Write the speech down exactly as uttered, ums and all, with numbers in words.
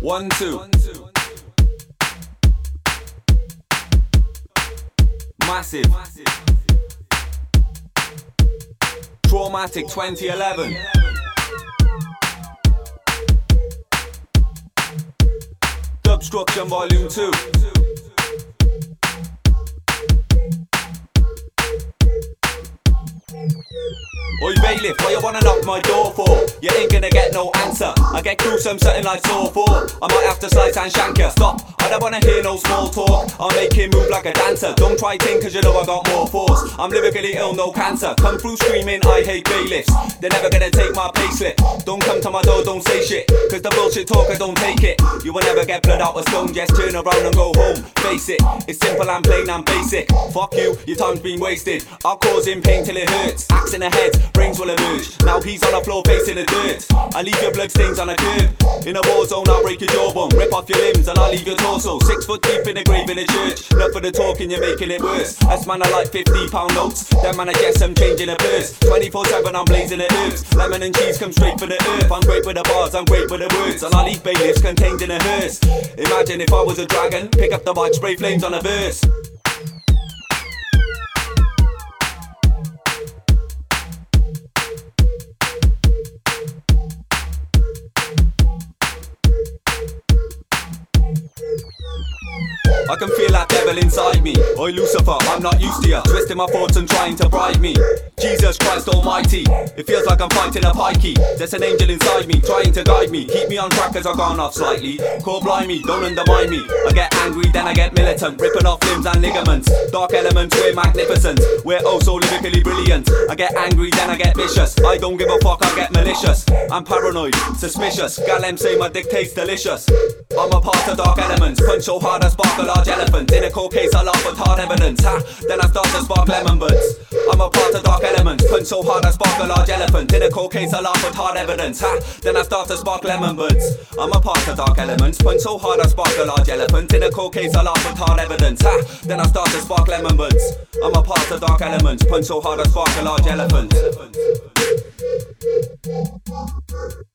One, two. Massive. Traumatic twenty eleven. Dubstruction Volume two. Oi bailiff, why you wanna knock my door for? You ain't gonna get no answer. I get gruesome, something like Saw four. I might have to slice and shank ya. Stop, I don't wanna hear no small talk. I'll make him move like a dancer. Don't try think cause you know I got more force. I'm lyrically ill, no cancer. Come through screaming, I hate bailiffs. They're never gonna take my payslip. Don't come to my door, don't say shit. Cause the bullshit talker don't take it. You will never get blood out a stone. Just turn around and go home. Face it, it's simple and plain and basic. Fuck you, your time's been wasted. I'll cause him pain till it hurts. Axe in the head, brains will emerge. Now he's on the floor facing the dirt. I leave your blood stains on a curb. In a war zone I'll break your jawbone. Rip off your limbs and I'll leave your torso. Six foot deep in the grave in the church. Not for the talking, you're making it worse. Us man are like fifty pound notes. Them man I guess I'm changing a purse. Twenty-four seven I'm blazing the herbs. Lemon and cheese come straight for the earth. I'm great with the bars, I'm great with the words. And I'll leave bailiffs contained in a hearse. Imagine if I was a dragon. Pick up the mic, spray flames on a verse. I can feel that devil inside me. Oi Lucifer, I'm not used to ya twisting my thoughts and trying to bribe me. Jesus Christ almighty, it feels like I'm fighting a pikey. There's an angel inside me, trying to guide me. Keep me on track as I've gone off slightly. Call blimey, don't undermine me. I get angry, then I get militant, ripping off limbs and ligaments. Dark elements, we're magnificent. We're oh so lyrically brilliant. I get angry, then I get vicious. I don't give a fuck, I get malicious. I'm paranoid, suspicious. Galem say my dick tastes delicious. I'm a part of dark elements. Punch so hard I spark a large elephant. In a cold case I laugh with hard evidence. Ha, then I start to spark lemon buds. I'm a part of dark elements. Punch so hard I spark a large elephant. In a cold case I laugh with hard evidence. Ha, then I start to spark lemon buds. I'm a part of dark elements. Punch so hard I spark a large elephant. In a cold case I laugh with hard evidence. Ha, then I start to spark lemon buds. I'm a part of dark elements. Punch so hard I spark a large elephant.